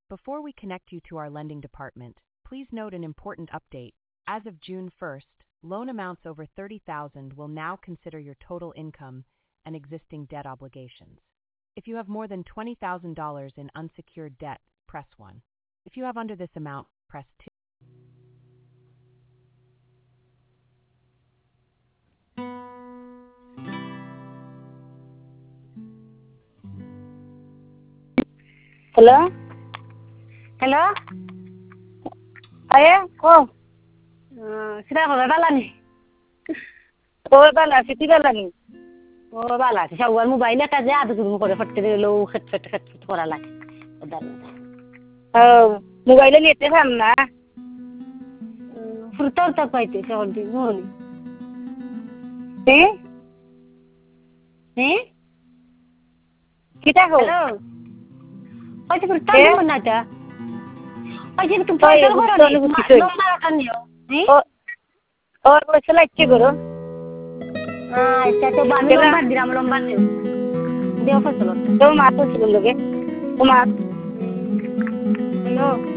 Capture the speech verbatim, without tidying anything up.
Before we connect you to our lending department, please note an important update. As of June first, loan amounts over thirty thousand dollars will now consider your total income and existing debt obligations. If you have more than twenty thousand dollars in unsecured debt, press one. If you have under this amount, press two. Hello? Hello? Aye, ko. Uh, sira ko bala ni. Ko bala, siti bala ni. Oh bala, sa wan mobile ka ja adu mo ko fatte lo khat khat khat kora la. Odar. Oh, mobile ni ete sam na. Furtar ta paite sa hodi mo ni. Eh? Eh? Kita ho. Hello. Ay furtar mo na ta. Ay tu Ay, paite ko furtar ro mo ni. kito. No mara kan yo. Eh? Oh. और वो चला अच्छे करो हाँ अच्छा तो बामी लंबा दिराम लंबा दे दे ऑफर चलो तो मातो चलो लोगे तो मात हेलो